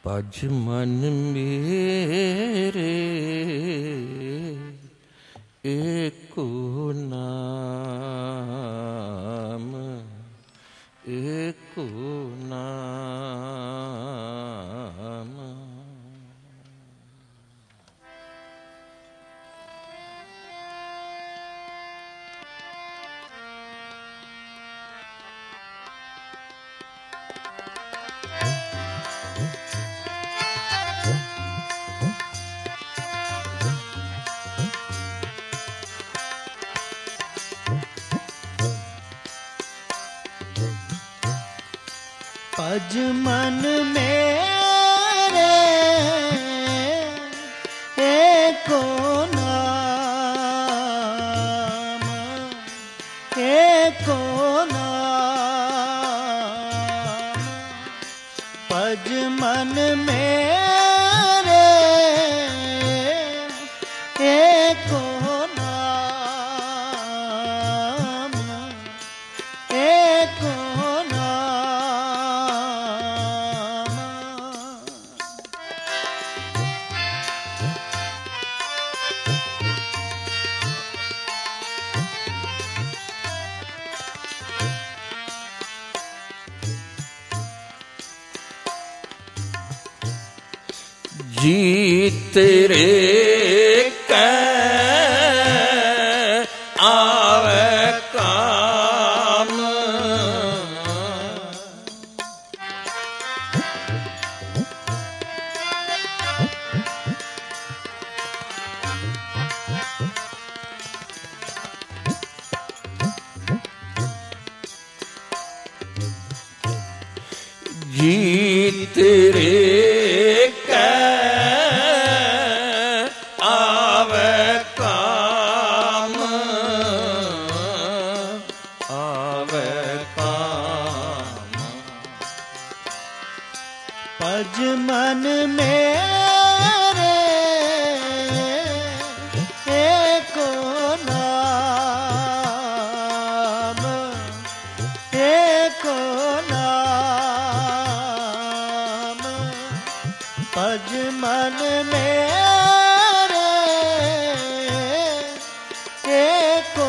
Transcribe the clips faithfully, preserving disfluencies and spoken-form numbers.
पज मन मेरे एको नाम एको नाम। पज मन मेरे एको नाम एको नाम। पज मन मेरे एको नाम एको जी तेरे कै आवे काम। जी तेरे पज मन मेरे एको नाम एको नाम। पज मन मेरे एको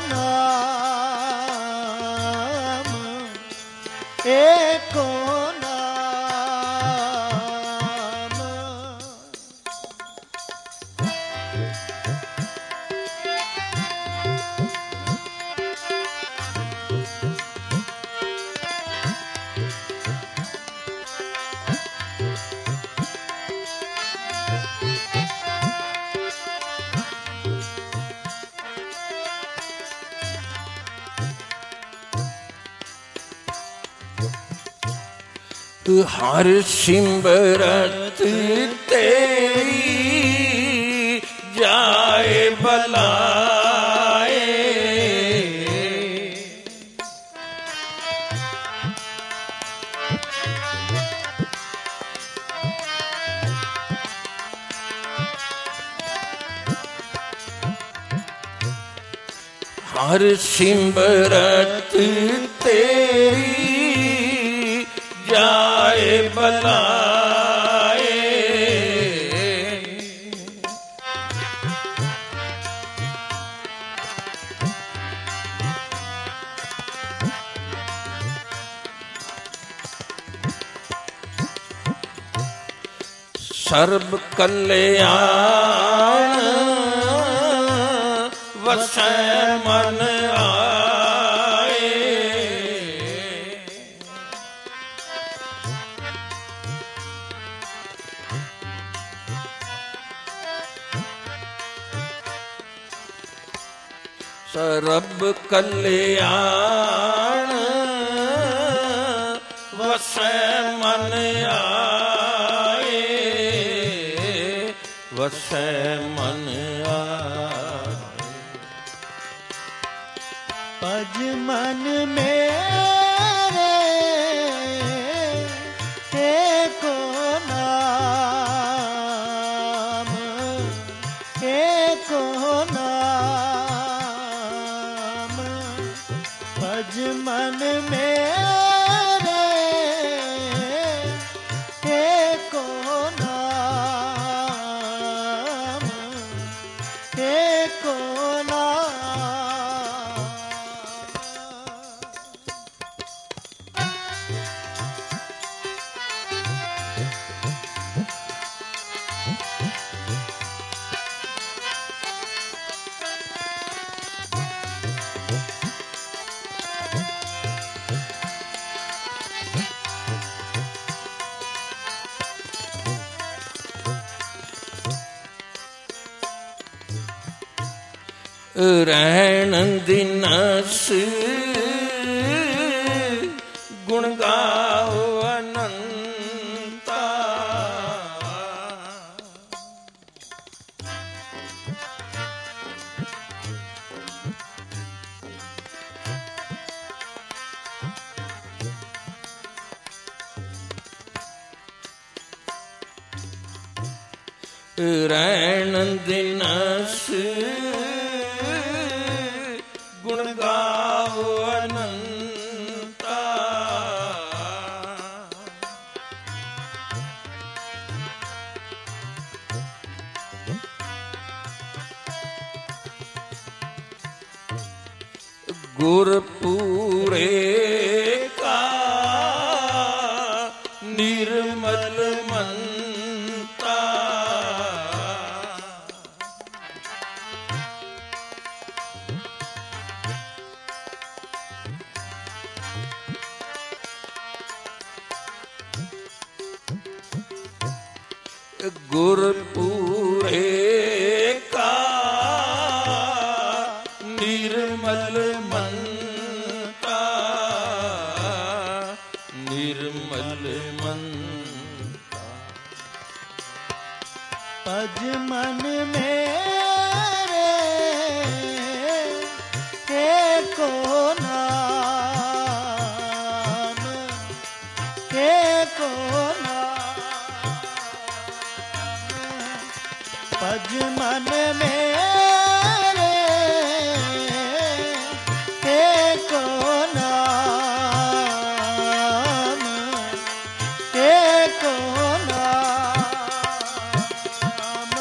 नाम एको हर सिमरत तेरी जाए बलाए। हर सिमरत तेरी जाए बलाए। सर्ब कल्याण वसै मन आए। सर्ब कल्याण वसै मन आए वसै मन आए। पज मन मेरे एको नाम एको नाम। पज मन मेरे एको रहन दिनस गुण गाओ अनंता। रहन दिनस गुण गाओ अनंता। गुरपुरे का निर्मल मनता। गुरपुरे का निर्मल मनता। निर्मल मनता। पज मन मेरे के को नाम के को नाम। पज मन मेरे के को नाम के को नाम।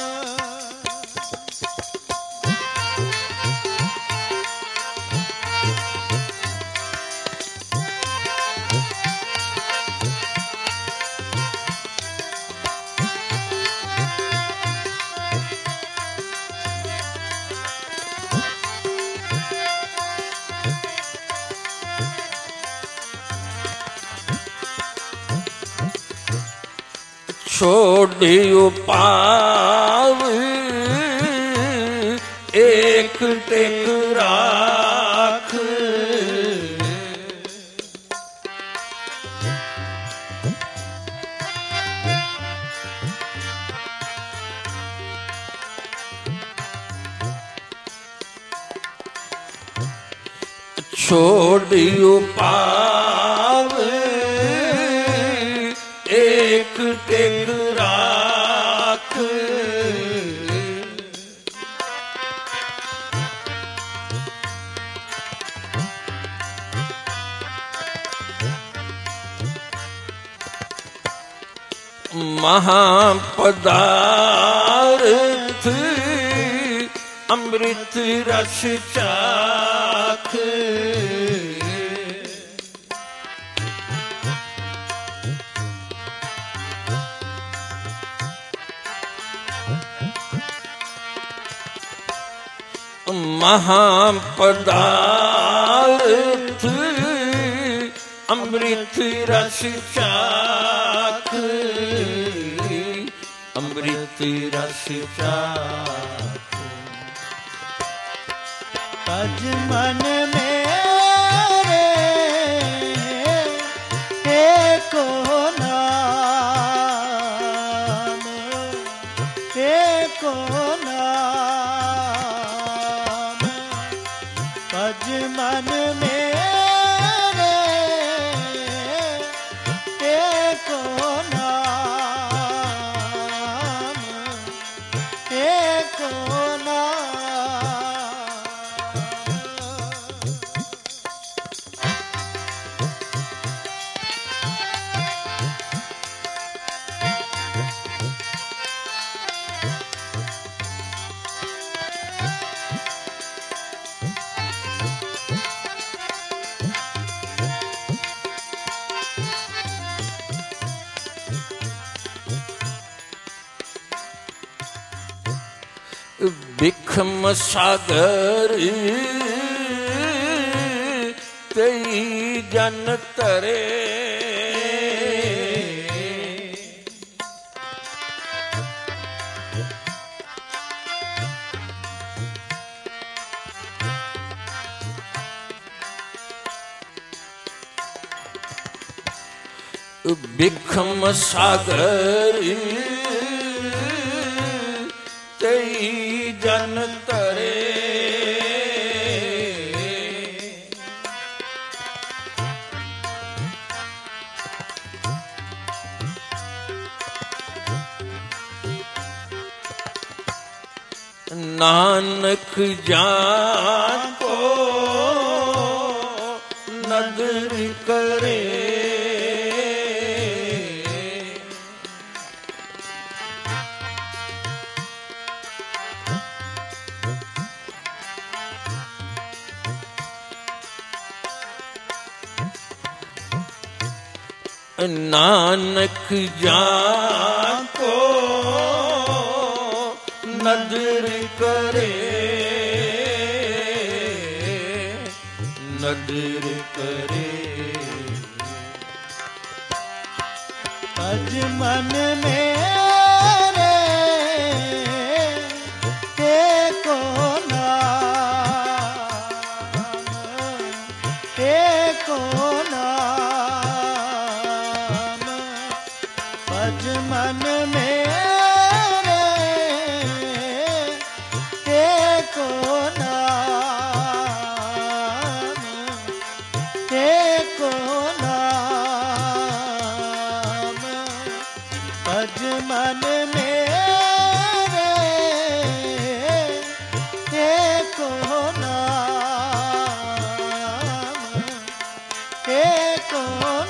छोड़ियो पाव एक टेक राख। छोड़ियो पाव एक टेक राख। महापदार्थ अमृत रस चाख। महापदार्थ अमृत रस चाख। अमृत रस चाख। पज मन मेरे के को नाम के को नाम। पज मन मेरे के को नाम के को नाम। बिखम सागर तेई जन तरे। बिखम सागर तेई जन तरे। नानक जान को नदर करे। नानक जान को नदर करे, नदर करे। भज मन मेरे एको नाम, एको नाम। भज मन मेरे एको नाम, एको नाम। भज मन मेरे एको नाम, एको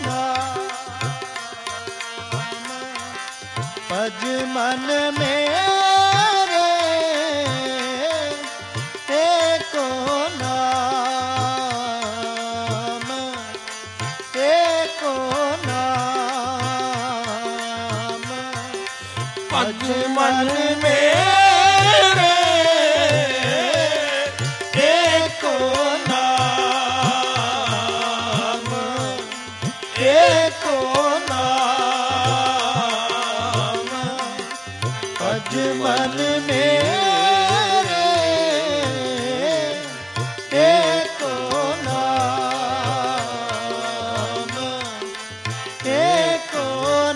नाम। भज मन मेरे एको नाम, एको नाम। भज मन मेरे एको नाम, एको नाम। भज मन मेरे एको नाम, एको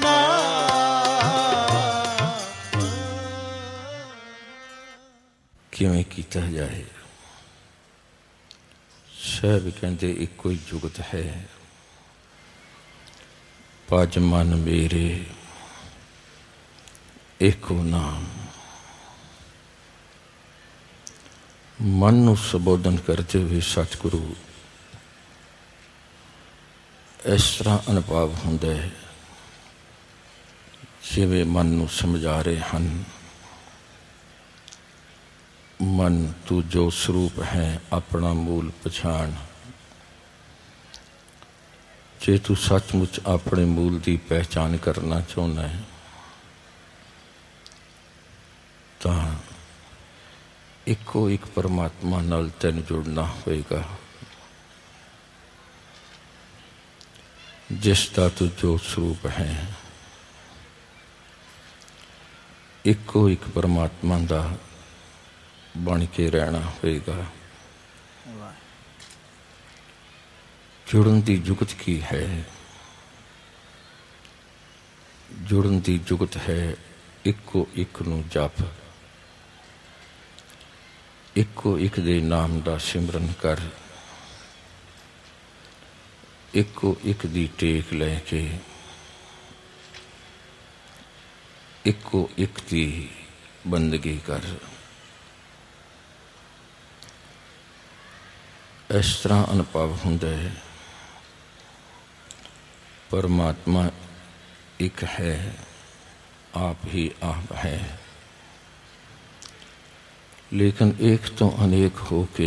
नाम। किवें कीता जाए। सब कहते इको ही जुगत है। भज मन मेरे एको नाम। मन नूं संबोधन करते हुए सतगुरु इस तरह अनुभव हुंदा है जिवें मन नूं समझा रहे हैं, मन तू जो स्वरूप है अपना मूल पछाण। जे तू सचमुच अपने मूल की पहचान करना चाहना है तो इको एक परमात्मा नाल तैनूं जुड़ना होएगा, जिसका तू जो स्वरूप है। इको एक परमात्मा दा बन के रहना होएगा। जुड़न की जुगत की है? जुड़न की जुगत है इको एक नूं जप, इको एक दे नाम दा सिमरन कर, इको एक दी टेक लैके, इको एक दी बंदगी कर। इस तरह अनुभव हुंदा है परमात्मा एक है, आप ही आप है, लेकिन एक तो अनेक हो के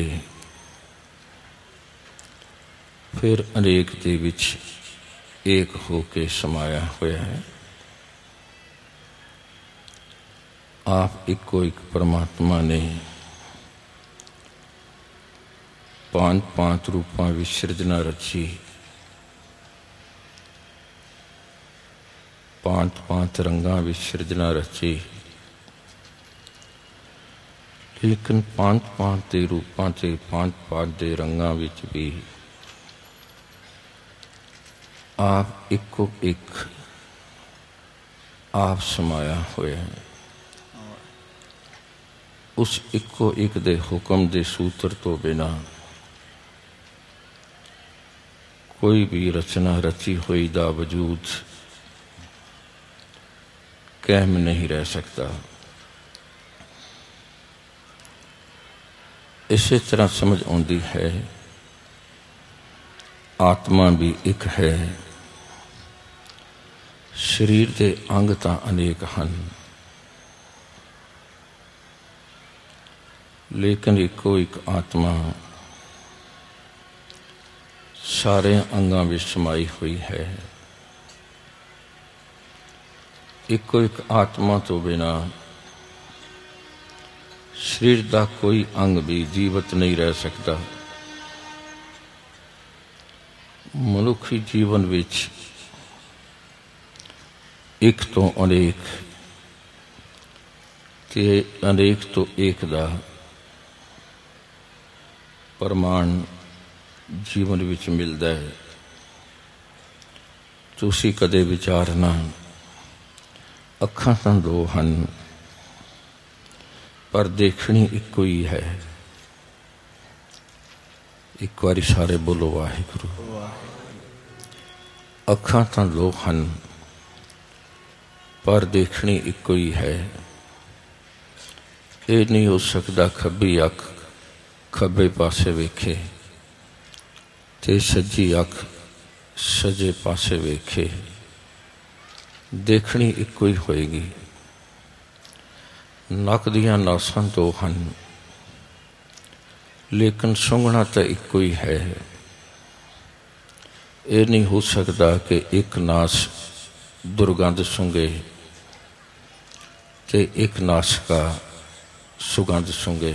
फिर अनेक दे विच एक हो के समाया होया है। आप इको एक परमात्मा ने पांच पांच रूपां विच सिरजना रची, पांच पांच रंगां विच सिरजना रची, लेकिन पांच पांच दे रूपां ते पांच पांच दे रंगां विच भी आप इको एक ਆਪ ਸਮਾਇਆ ਹੋਇਆ ਹੈ। ਉਸ ਇੱਕੋ ਇੱਕ ਦੇ ਹੁਕਮ ਦੇ ਸੂਤਰ ਤੋਂ ਬਿਨਾਂ ਕੋਈ ਵੀ ਰਚਨਾ ਰਚੀ ਹੋਈ ਦਾ ਵਜੂਦ ਕਾਇਮ ਨਹੀਂ ਰਹਿ ਸਕਦਾ। ਇਸੇ ਤਰ੍ਹਾਂ ਸਮਝ ਆਉਂਦੀ ਹੈ ਆਤਮਾ ਵੀ ਇੱਕ ਹੈ। ਸਰੀਰ ਦੇ ਅੰਗ ਤਾਂ ਅਨੇਕ ਹਨ, ਲੇਕਿਨ ਇੱਕੋ ਇੱਕ ਆਤਮਾ ਸਾਰੇ ਅੰਗਾਂ ਵਿੱਚ ਸਮਾਈ ਹੋਈ ਹੈ। ਇੱਕੋ ਇੱਕ ਆਤਮਾ ਤੋਂ ਬਿਨਾਂ ਸਰੀਰ ਦਾ ਕੋਈ ਅੰਗ ਵੀ ਜੀਵਤ ਨਹੀਂ ਰਹਿ ਸਕਦਾ। ਮਨੁੱਖੀ ਜੀਵਨ ਵਿੱਚ ਇੱਕ ਤੋਂ ਅਨੇਕ ਤੇ ਅਨੇਕ ਤੋਂ ਏਕ ਦਾ ਪ੍ਰਮਾਣ ਜੀਵਨ ਵਿੱਚ ਮਿਲਦਾ ਹੈ। ਤੁਸੀਂ ਕਦੇ ਵਿਚਾਰਨਾ, ਅੱਖਾਂ ਤਾਂ ਦੋ ਹਨ ਪਰ ਦੇਖਣੀ ਇੱਕੋ ਹੀ ਹੈ। ਇੱਕ ਵਾਰੀ ਸਾਰੇ ਬੋਲੋ ਵਾਹਿਗੁਰੂ। ਅੱਖਾਂ ਤਾਂ ਦੋ ਹਨ ਪਰ ਦੇਖਣੀ ਇੱਕੋ ਹੀ ਹੈ। ਇਹ ਨਹੀਂ ਹੋ ਸਕਦਾ ਖੱਬੀ ਅੱਖ ਖੱਬੇ ਪਾਸੇ ਵੇਖੇ ਤੇ ਸੱਜੀ ਅੱਖ ਸੱਜੇ ਪਾਸੇ ਵੇਖੇ। ਦੇਖਣੀ ਇੱਕੋ ਹੀ ਹੋਏਗੀ। ਨੱਕ ਦੀਆਂ ਨਾਸਾਂ ਦੋ ਹਨ ਲੇਕਿਨ ਸੁੰਘਣਾ ਤਾਂ ਇੱਕੋ ਹੀ ਹੈ। ਇਹ ਨਹੀਂ ਹੋ ਸਕਦਾ ਕਿ ਇੱਕ ਨਾਸ ਦੁਰਗੰਧ ਸੁੰਘੇ ਤੇ ਇੱਕ ਨਾਸਿਕਾ ਸੁਗੰਧ ਸੁੰਘੇ।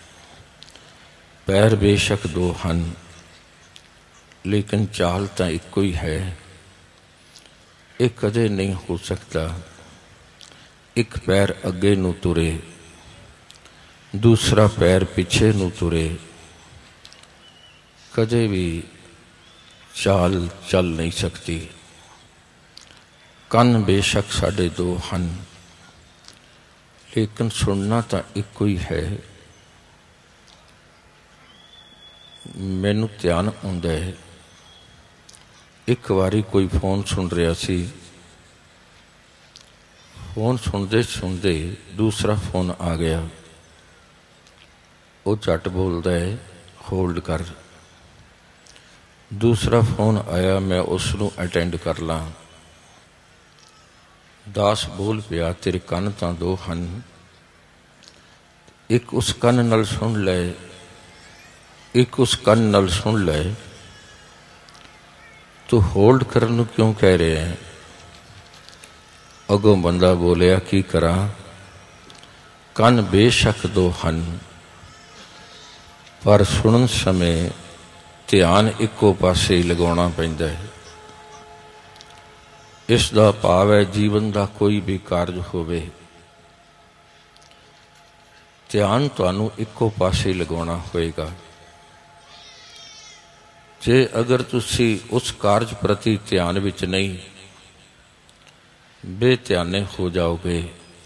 ਪੈਰ ਬੇਸ਼ੱਕ ਦੋ ਹਨ ਲੇਕਿਨ ਚਾਲ ਤਾਂ ਇੱਕੋ ਹੀ ਹੈ। ਇਹ ਕਦੇ ਨਹੀਂ ਹੋ ਸਕਦਾ ਇੱਕ ਪੈਰ ਅੱਗੇ ਨੂੰ ਤੁਰੇ, ਦੂਸਰਾ ਪੈਰ ਪਿੱਛੇ ਨੂੰ ਤੁਰੇ। ਕਦੇ ਵੀ ਚਾਲ ਚੱਲ ਨਹੀਂ ਸਕਦੀ। ਕੰਨ ਬੇਸ਼ੱਕ ਸਾਡੇ ਦੋ ਹਨ ਲੇਕਿਨ ਸੁਣਨਾ ਤਾਂ ਇੱਕੋ ਹੀ ਹੈ। ਮੈਨੂੰ ਧਿਆਨ ਆਉਂਦਾ ਹੈ, ਇੱਕ ਵਾਰੀ ਕੋਈ ਫੋਨ ਸੁਣ ਰਿਹਾ ਸੀ। ਫੋਨ ਸੁਣਦੇ ਸੁਣਦੇ ਦੂਸਰਾ ਫੋਨ ਆ ਗਿਆ। ਉਹ ਝੱਟ ਬੋਲਦਾ ਹੈ ਹੋਲਡ ਕਰ। ਦੂਸਰਾ ਫੋਨ ਆਇਆ, ਮੈਂ ਉਸ ਨੂੰ ਅਟੈਂਡ ਕਰ ਲਾਂ। ਦਾਸ ਬੋਲ ਪਿਆ, ਤੇਰੇ ਕੰਨ ਤਾਂ ਦੋ ਹਨ, ਇੱਕ ਉਸ ਕੰਨ ਨਾਲ ਸੁਣ ਲੈ, ਇੱਕ ਉਸ ਕੰਨ ਨਾਲ ਸੁਣ ਲੈ। ਤੂੰ ਹੋਲਡ ਕਰਨ ਨੂੰ ਕਿਉਂ ਕਹਿ ਰਿਹਾ ਹੈ? ਅੱਗੋਂ ਬੰਦਾ ਬੋਲਿਆ, ਕੀ ਕਰਾਂ, ਕੰਨ ਬੇਸ਼ੱਕ ਦੋ ਹਨ ਪਰ ਸੁਣਨ ਸਮੇਂ ਧਿਆਨ ਇੱਕੋ ਪਾਸੇ ਹੀ ਲਗਾਉਣਾ ਪੈਂਦਾ ਹੈ। ਇਸ ਦਾ ਭਾਵ ਹੈ ਜੀਵਨ ਦਾ ਕੋਈ ਵੀ ਕਾਰਜ ਹੋਵੇ, ਧਿਆਨ ਤੁਹਾਨੂੰ ਇੱਕੋ ਪਾਸੇ ਲਗਾਉਣਾ ਹੋਏਗਾ। ਜੇ ਅਗਰ ਤੁਸੀਂ ਉਸ ਕਾਰਜ ਪ੍ਰਤੀ ਧਿਆਨ ਵਿੱਚ ਨਹੀਂ, ਬੇਧਿਆਨੇ ਹੋ ਜਾਓਗੇ।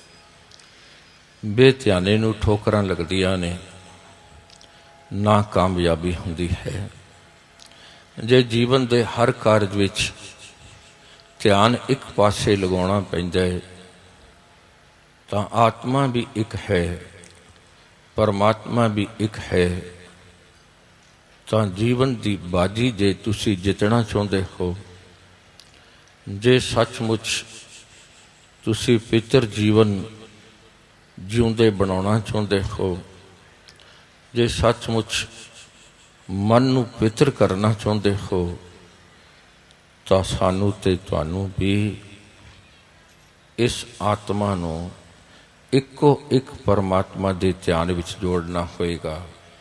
ਬੇਧਿਆਨੇ ਨੂੰ ਠੋਕਰਾਂ ਲੱਗਦੀਆਂ ਨੇ, ਨਾ ਕਾਮਯਾਬੀ ਹੁੰਦੀ ਹੈ। ਜੇ ਜੀਵਨ ਦੇ ਹਰ ਕਾਰਜ ਵਿੱਚ ਧਿਆਨ ਇੱਕ ਪਾਸੇ ਲਗਾਉਣਾ ਪੈਂਦਾ ਹੈ ਤਾਂ ਆਤਮਾ ਵੀ ਇੱਕ ਹੈ, ਪਰਮਾਤਮਾ ਵੀ ਇੱਕ ਹੈ। ਤਾਂ ਜੀਵਨ ਦੀ ਬਾਜੀ ਜੇ ਤੁਸੀਂ ਜਿੱਤਣਾ ਚਾਹੁੰਦੇ ਹੋ, ਜੇ ਸੱਚਮੁੱਚ ਤੁਸੀਂ ਪਿੱਤਰ ਜੀਵਨ ਜਿਉਂਦੇ ਬਣਾਉਣਾ ਚਾਹੁੰਦੇ ਹੋ, ਜੇ ਸੱਚਮੁੱਚ ਮਨ ਨੂੰ ਪਵਿੱਤਰ ਕਰਨਾ ਚਾਹੁੰਦੇ ਹੋ, ਤਾਂ ਸਾਨੂੰ ਤੇ ਤੁਹਾਨੂੰ ਵੀ ਇਸ ਆਤਮਾ ਨੂੰ ਇੱਕੋ ਇੱਕ ਪਰਮਾਤਮਾ ਦੇ ਧਿਆਨ ਵਿੱਚ ਜੋੜਨਾ ਹੋਏਗਾ।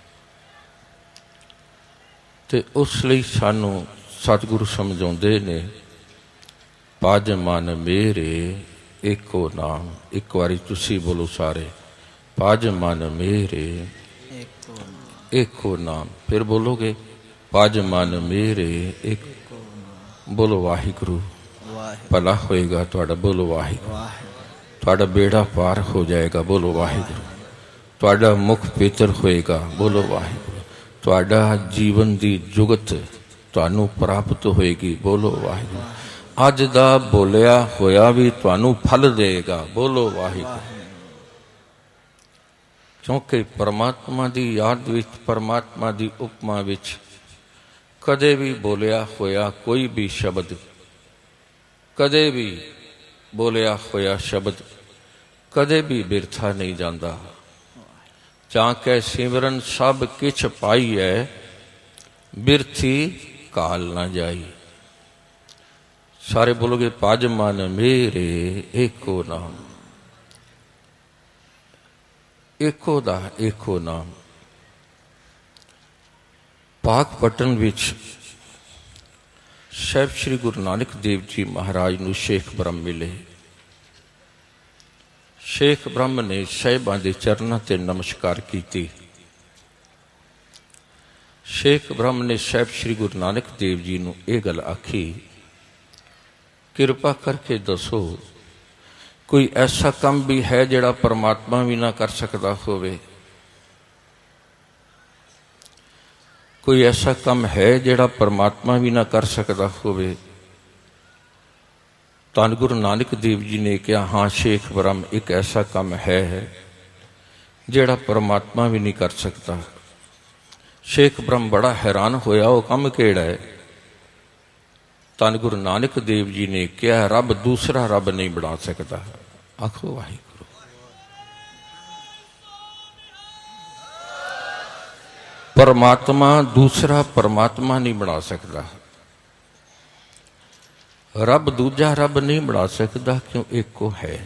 ਤੇ ਉਸ ਲਈ ਸਾਨੂੰ ਸਤਿਗੁਰੂ ਸਮਝਾਉਂਦੇ ਨੇ, ਭਜ ਮਨ ਮੇਰੇ ਏਕੋ ਨਾਮ। ਇੱਕ ਵਾਰੀ ਤੁਸੀਂ ਬੋਲੋ ਸਾਰੇ, ਭਜ ਮਨ ਮੇਰੇ ਏਕੋ ਨਾਮ। ਫਿਰ ਬੋਲੋਗੇ, ਭਜ ਮਨ ਮੇਰੇ ਏਕੋ। ਬੋਲੋ ਵਾਹਿਗੁਰੂ। भला होएगा तुहाडा, बोलो वाहिगुरू। तुहाडा बेड़ा पार हो जाएगा, बोलो वाहिगुरू। तुहाडा मुख पवित्र होएगा, बोलो वाहिगुरू। तुहाडा जीवन दी जुगत तुहानू प्राप्त होएगी, बोलो वाहिगुरू। अज दा बोलिया होया भी तुहानू फल देगा, बोलो वाहिगुरू। क्योंकि परमात्मा दी याद विच, परमात्मा दी उपमा विच कदे भी बोलिया होया कोई भी शब्द, कदे भी बोलिया होया शब्द कदे भी बिरथा नहीं जाता। चाके सिमरन सब किछ पाई है, बिरथी काल ना जाई। सारे बोलोगे पाज मन मेरे एको नाम, एको दा एको नाम। पाक पटन विच साहिब श्री गुरु नानक देव जी महाराज नूं शेख ब्रह्म मिले। शेख ब्रह्म ने साहिबां दे चरनां ते नमस्कार कीती। शेख ब्रह्म ने साहिब श्री गुरु नानक देव जी नूं इह गल आखी, किरपा करके दसो कोई ऐसा काम भी है जिहड़ा परमात्मा भी ना कर सकता होवे? कोई ऐसा काम है जिहड़ा परमात्मा भी ना कर सकता होवे? धन गुरु नानक देव जी ने कहा, हाँ शेख ब्रह्म, एक ऐसा काम है जिहड़ा परमात्मा भी नहीं कर सकता। शेख ब्रह्म बड़ा हैरान होया, वो काम केड़ा है? धन गुरु नानक देव जी ने कहा, रब दूसरा रब नहीं बना सकता। आखो वाहिगुरू। परमात्मा दूसरा परमात्मा नहीं बना सकता, रब दूजा रब नहीं बना सकता, क्यों? एको है।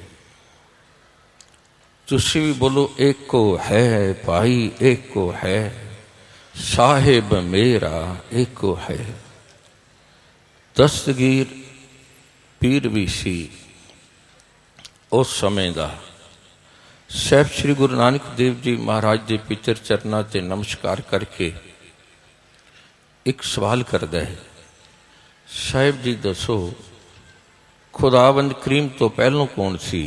तुसी भी बोलो एको है भाई, एको है साहिब मेरा, एको है। दस्तगीर पीर भी सी उस समय दा। साहिब श्री गुरु नानक देव जी महाराज के पितर चरना ते नमस्कार करके एक सवाल करता है, साहिब जी दसो खुदावंद करीम तो पहलों कौन सी?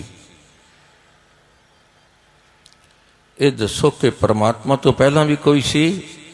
ये दसो कि परमात्मा तो पहला भी कोई सी?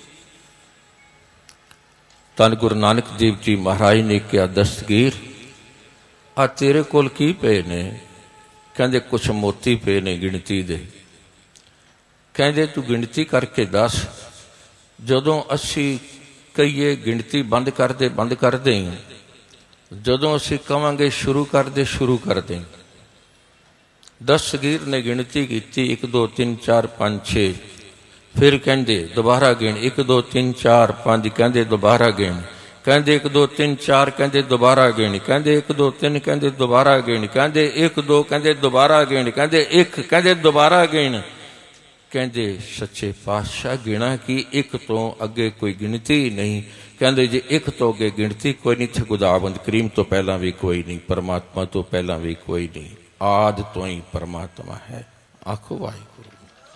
धन गुरु नानक देव जी महाराज ने कहा, दस्तगीर आ तेरे कोल की पे ने? कहते कुछ मोती पे ने गिणती दे। कहते तू गिणती करके दस, जदों असी कहीए गिणती बंद कर दे बंद कर दें, जदों असी कहांगे शुरू कर दे शुरू कर दें। दस्तगीर ने गिणती की, एक दो तीन चार पाँच छे। फिर कहते दोबारा गिण, एक दो तीन चार पाँच, कहते दोबारा गिण, कहते एक दो तीन चार, कहते दोबारा गिण, कहते एक दो तीन, कहते दोबारा गिण, कहते एक दो, कहते दोबारा गिण, कहते एक, कहते दोबारा गिण। कहते सच्चे पातशाह गिणा की एक तो अगे कोई गिनती नहीं। कहते जे एक तो अगे गिनती कोई नहीं थे, खुदावंद करीम तो पहला भी कोई नहीं, परमात्मा तो पहला भी कोई नहीं, आद तो ही परमात्मा है। आखो वाहिगुरू।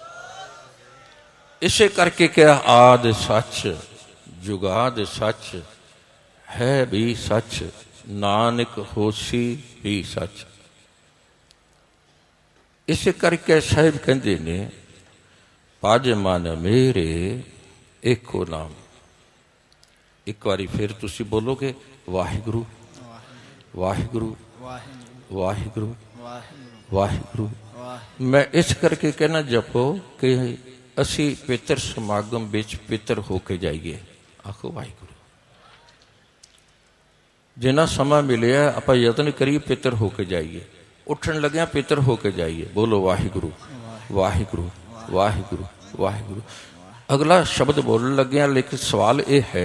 इसे करके क्या आद सच जुगाद सच है भी सच, नानक होसी भी सच। इसे करके साहिब कहते ने, पाज मन मेरे एको नाम। एक बारी फिर तुसी बोलोगे वाहिगुरू वाहिगुरू वाहिगुरू वाहिगुरू। मैं इस करके कहना जपो कि असी पितर समागम विच पितर होके जाइए। आखो वाहिगुरू। जिन्ना समा मिले आपां यतन करिए पितर होके जाइए, उठन लग्या पितर होके जाइए। बोलो वाहिगुरू वाहिगुरू वाहिगुरू वाहिगुरू। अगला शब्द बोलने लग्या, लेकिन सवाल यह है,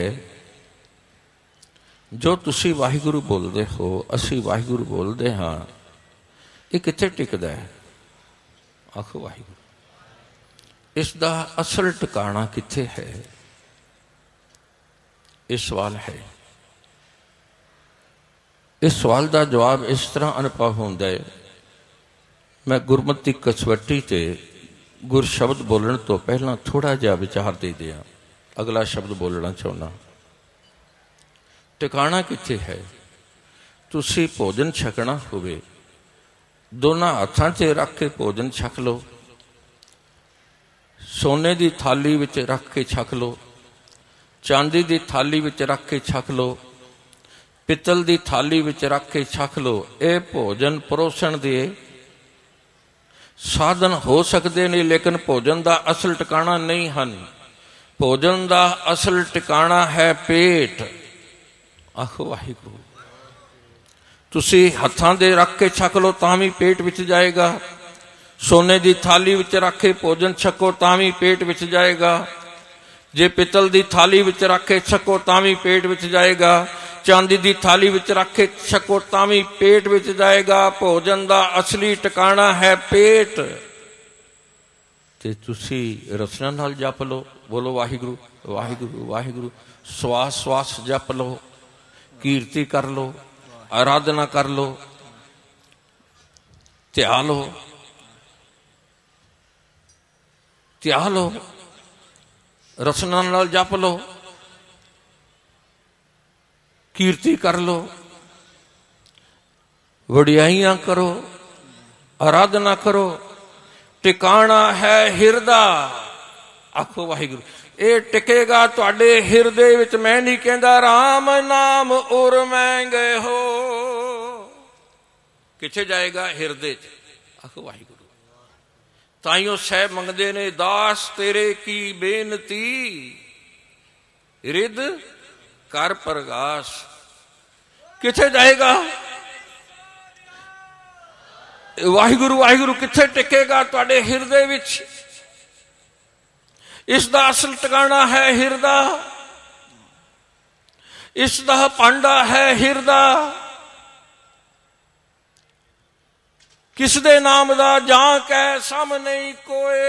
जो तुसी वाहिगुरू बोलते हो, असी वाहिगुरू बोलते हाँ, ये कित्थे टिकदा है? आखो वाहिगुरू। इसका असल ठिकाना कित्थे है? ये सवाल है। इस सवाल का जवाब इस तरह अनुभव होता है। मैं गुरमती कसवटी से गुर शब्द बोलने तो पहला थोड़ा जहा विचार दे दिया, अगला शब्द बोलना चाहना। ठिकाना कित्थे है? तुसी भोजन छकना होवे, दोनों हत्थां 'ਚ रख के भोजन छक लो। सोने की थाली विच रख के छक लो, चांदी की थाली विच रख के छक लो, पित्तल की थाली विच रख के छक लो। ये भोजन परोसण दे साधन हो सकते हैं, लेकिन भोजन का असल टिकाणा नहीं हैं। भोजन का असल टिकाणा है पेट। आखो वाहिगुरू। तुसी हत्थां दे रख के छक लो तां भी पेट विच जाएगा, सोने की थाली विच रख के भोजन छको तां भी पेट विच जाएगा, जे पित्तल की थाली विच रख के छको तां भी पेट विच जाएगा, चांदी की थाली विच रख के छको तां भी पेट विच जाएगा। भोजन का असली टिकाणा है पेट। ते तुसी रसना नाल जप लो, बोलो वाहिगुरू वाहिगुरू वाहिगुरू। श्वास श्वास जप लो, कीर्ति कर लो, आराधना कर लो, त्या लो त्या लो, रसना नाल जप लो, कीर्ति कर लो, वडियाइयां करो, आराधना करो। टिकाणा है हिरदा। आखो वाहिगुरू। ये टिकेगा तुहाडे हिरदे विच। मैं नहीं कहंदा राम नाम उर मैं गए हो, किथे जाएगा? हिरदे च। आखो वाहिगुरू। ताइयों सह मंगदे ने दास तेरे की बेनती, रिद कर प्रगास। किथे जाएगा? वाहिगुरू वाहिगुरू किथे टिकेगा? तुहाडे हिरदे विच। इसदा असल टिकाणा है हिरदा, इसदा भांडा है हिरदा। किस दे नाम दा जां कै सम नहीं कोए।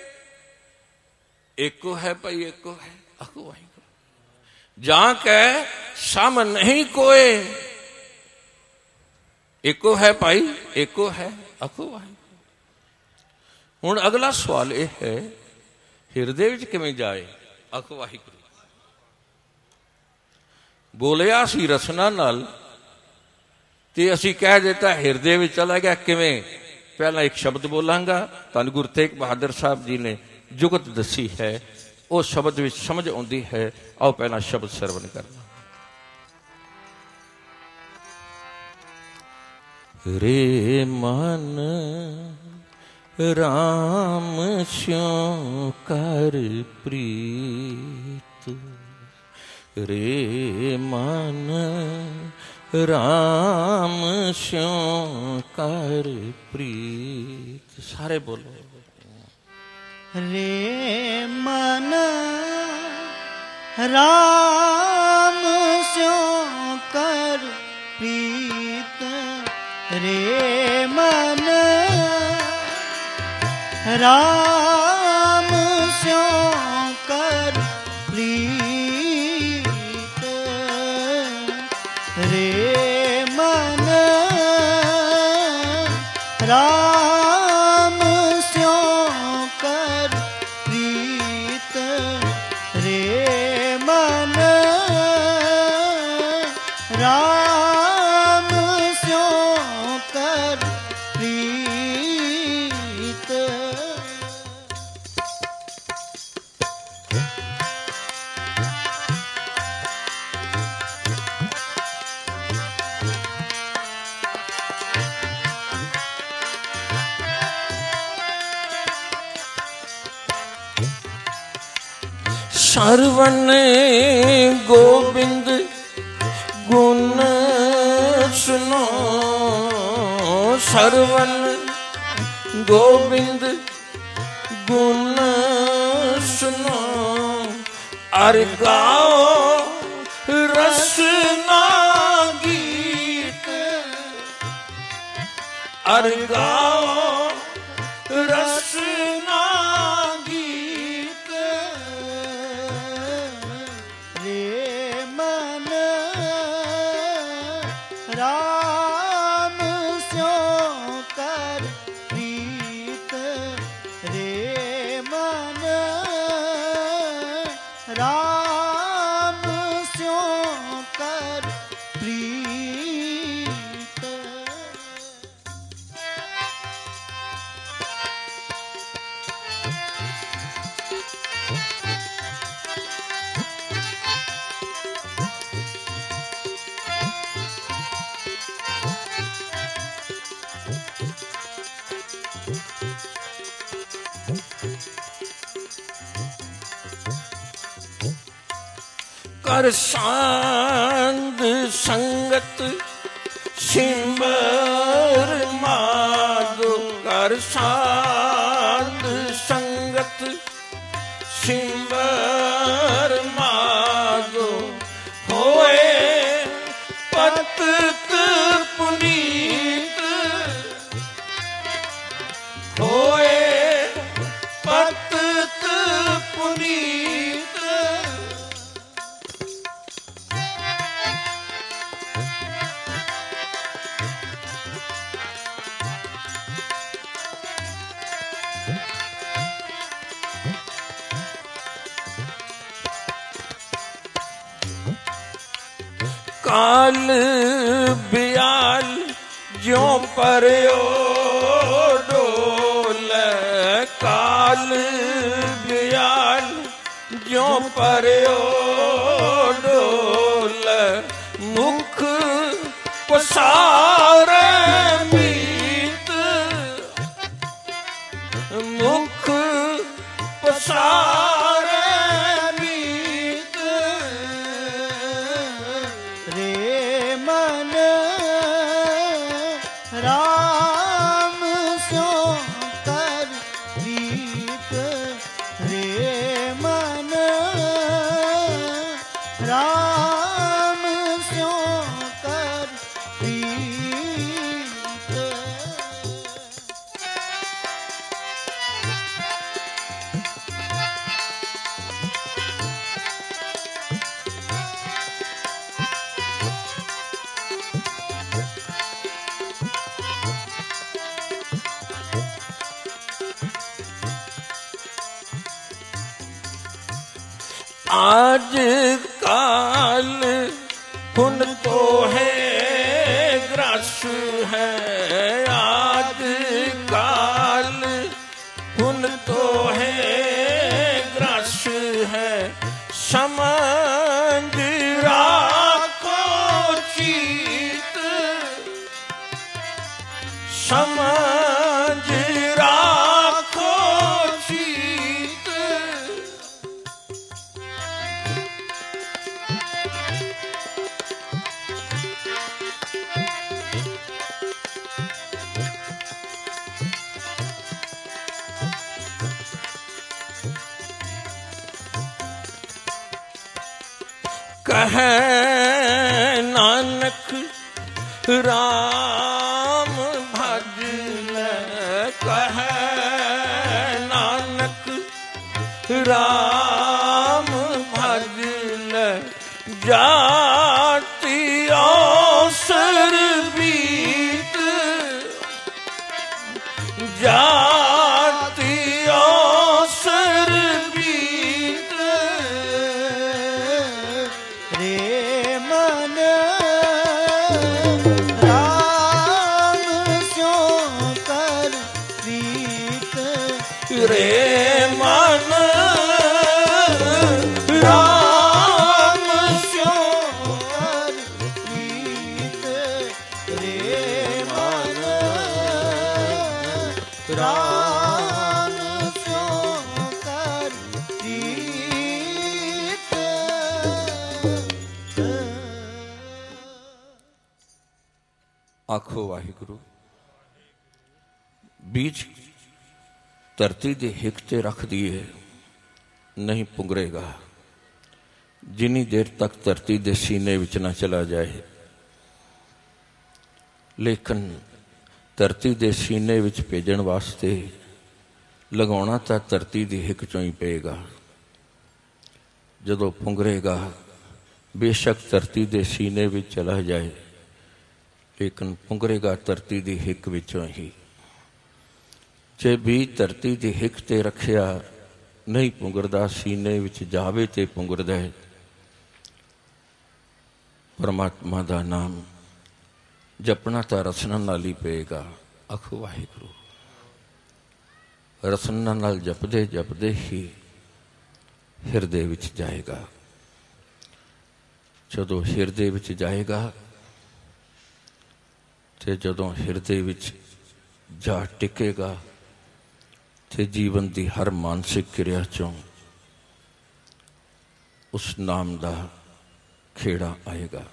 एको है भाई एको है। आखो वाहिगुरू। जां कै सम नहीं कोए। एको है भाई एको है। आखो वाहिगुरू। हुण अगला सवाल यह है, हिरदे विच किवें जाए? आखो वाहिगुरू। बोलिया सी रसना नाल ते असी कह देता हिरदे विच चला गया। किवें? पहला एक शब्द बोलांगा, धन गुरु तेग बहादुर साहब जी ने जुगत दसी है, उस शब्द विच समझ आउंदी है। आओ पहला शब्द सरवण करना। रे मन राम स्यों कर प्रीत, रे मन राम स्यों कर प्रीत। सारे बोलो। रे मन राम स्यों कर प्रीत, रे मन राम स्यों कर प्रीत, रे मन राम स्यों कर प्रीत, रे मन राम स्यों कर प्रीत। सरवण गोबिंद गुण सुनो, सरवण गोबिंद गुण सुनो, अर गाओ रसना गीत, अर गाओ रसना गीत, रे मन राम स्यों कर प्रीत, रे मन राम स्यों कर प्रीत, कर सांध संगत सिमर माधो कर सांध संगत सिमर माधो होए पतित पुनीत होए पतित पुनीत। काल बियाल ज्यों परयो डोल काल बियाल ज्यों परयो डोल मुख पसारे मीत मुख पसारे मीत। रे मन राम स्यों कर प्रीत रे मन राम स्यों कर प्रीत। आज काल पुन तो है ग्रस है आज काल पुन तो है ग्रस है समझ राखो चीत समझ राखो चीत। कहे नानक राम भज ले कहे नानक राम भज ले जाति अवसर बीत जाति अवसर बीत। रे मन राम स्यों कर प्रीत रे मन राम स्यों कर प्रीत रे मन राम स्यों कर प्रीत। आखो वाहिगुरु बीज धरती दे हिक ते रख दिए नहीं पुंगरेगा जिनी देर तक धरती दे सीने विच ना चला जाए। लेकिन धरती दे सीने विच भेजण वास्ते लगाउणा तां धरती दी हिक चों ही पेगा। जदों पुंगरेगा बेशक धरती दे सीने विच चला जाए लेकिन पुंगरेगा धरती दी हिक विचों ही। जे बीज धरती दी हिक ते रखिया नहीं पुंगरदा सीने विच जावे ते पुंगरदा है। परमात्मा दा नाम जपना तां रसना नाल ही पेगा। आखो वाहिगुरु रसना नाल जपदे जपदे ही हिरदे विच जाएगा। जदों हिरदे विच जाएगा ते जदों हिरदे विच जा टिकेगा ते जीवन की हर मानसिक क्रिया चों उस नाम दा खेड़ा आएगा।